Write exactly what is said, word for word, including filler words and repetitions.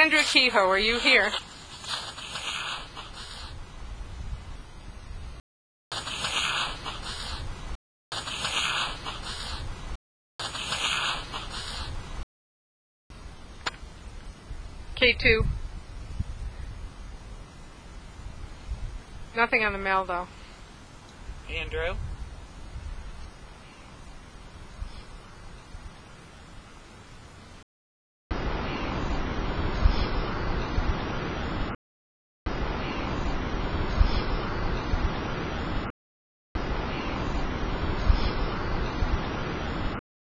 Sandra Kehoe, are you here? K two. Nothing on the mail, though. Andrew?